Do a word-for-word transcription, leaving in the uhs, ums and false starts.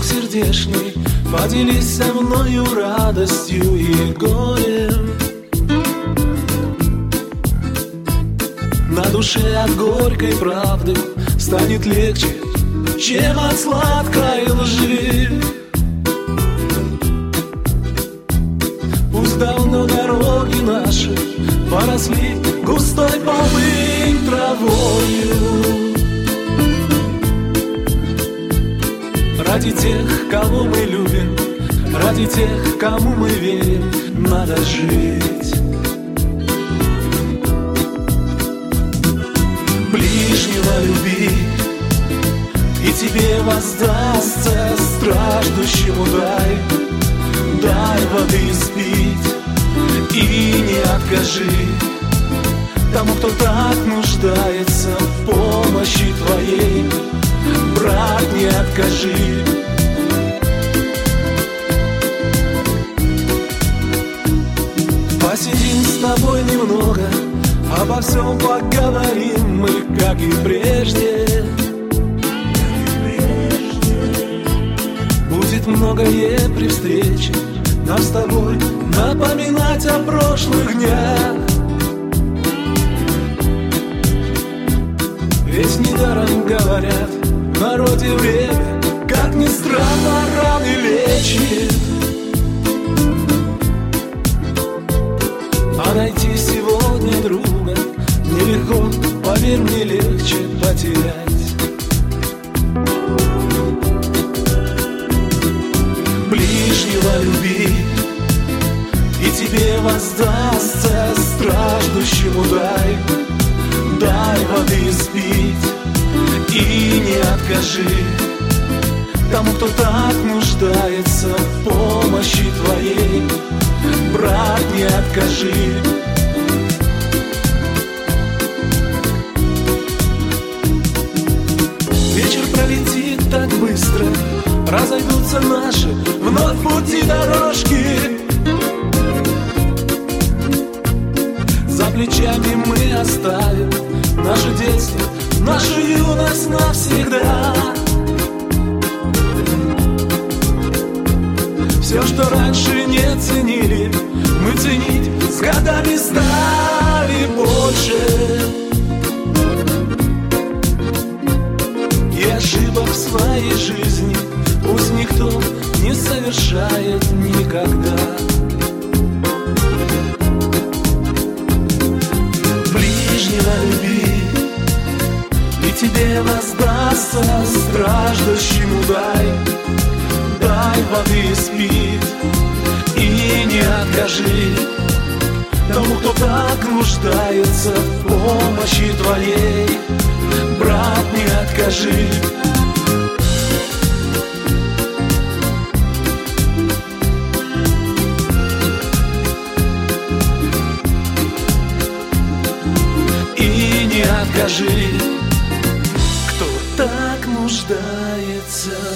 друг сердечный, поделись со мною радостью и горем. На душе от горькой правды станет легче, чем от сладкой лжи. Пусть давно дороги наши поросли густой полынь травою. Ради тех, кого мы любим, ради тех, кому мы верим, надо жить. Ближнего люби, и тебе воздастся, страждущему дай, дай воды испить, и не откажи тому, кто так нуждается в помощи твоей. Брат, не откажи. Посидим с тобой немного, обо всем поговорим мы, как и прежде. Будет многое при встрече нам с тобой напоминать о прошлых днях. Ведь недаром говорят, в народе время, как ни странно, раны лечит. А найти сегодня друга нелегко, поверь мне, легче потерять. Ближнего люби, и тебе воздастся, страждущему дай, дай воды испить, и не откажи тому, кто так нуждается в помощи твоей. Брат, не откажи. Вечер пролетит так быстро, разойдутся наши вновь пути дорожки. За плечами мы оставим наше детство, нашу юность навсегда. Все, что раньше не ценили, мы ценить с годами стали больше. И ошибок в своей жизни пусть никто не совершает никогда. Ближнего люби, и тебе воздастся, страждущему дай, дай воды испить, и не откажи тому, кто так нуждается в помощи твоей. Брат, не откажи. И не откажи, кто так нуждается.